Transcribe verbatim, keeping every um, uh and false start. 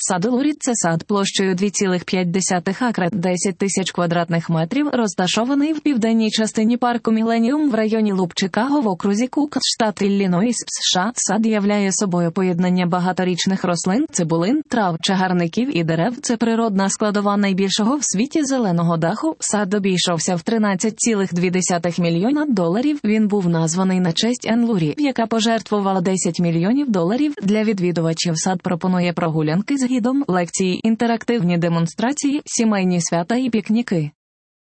Сад Лурі – це сад площею два цілих п'ять десятих акра, десять тисяч квадратних метрів, розташований в південній частині парку Міленіум в районі Луб, Чикаго в окрузі Кук, штат Іллінойс, США. Сад являє собою поєднання багаторічних рослин, цибулин, трав, чагарників і дерев. Це природна складова найбільшого в світі зеленого даху. Сад обійшовся в тринадцять цілих дві десятих мільйона доларів. Він був названий на честь Енн Лурі, яка пожертвувала десять мільйонів доларів. Для відвідувачів сад пропонує прогулянки з гідом, лекції, інтерактивні демонстрації, сімейні свята і пікніки.